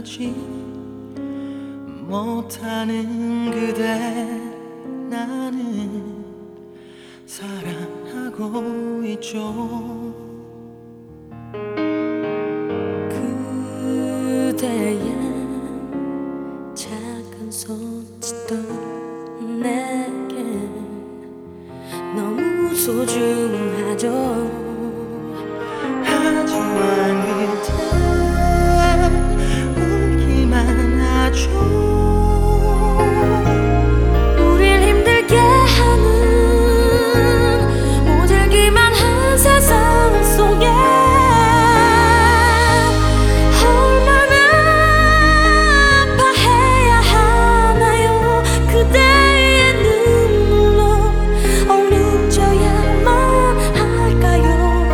하지 못하는 그대 나는 사랑하고 있죠. 그대의 작은 손짓도 내겐 너무 소중하죠. 하지만 그대 울기만 하죠. 우릴 힘들게 하는 모질기만 한 세상 속에 얼마나 아파해야 하나요. 그대의 눈물로 얼룩져야만 할까요.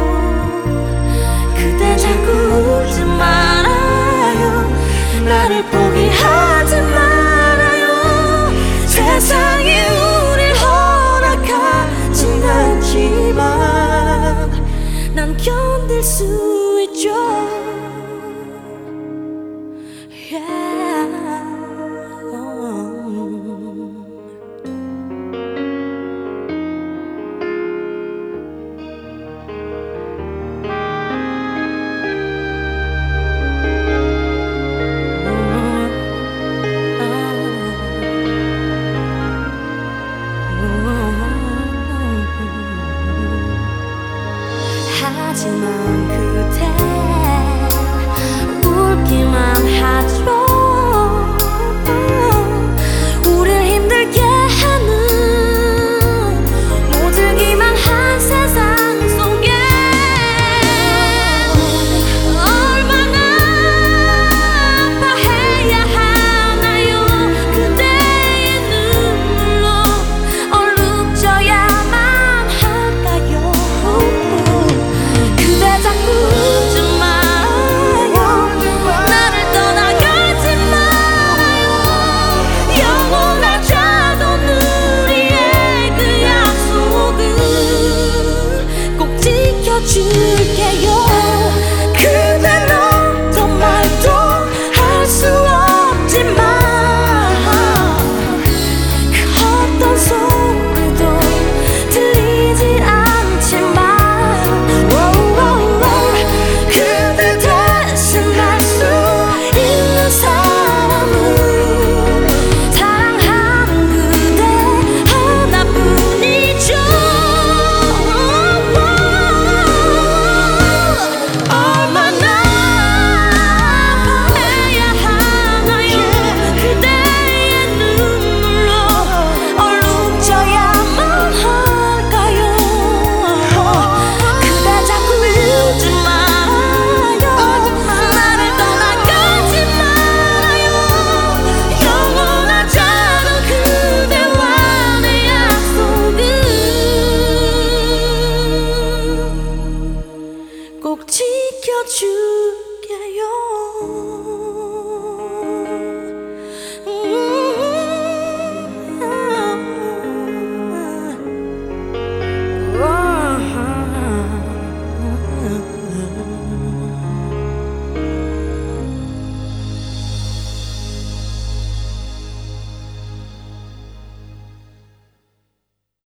그대 자꾸 울지 말아요. 나를 포기하지 말아요. 세상이 우릴 허락하진 않지만 난 견딜 수 있죠. Yeah.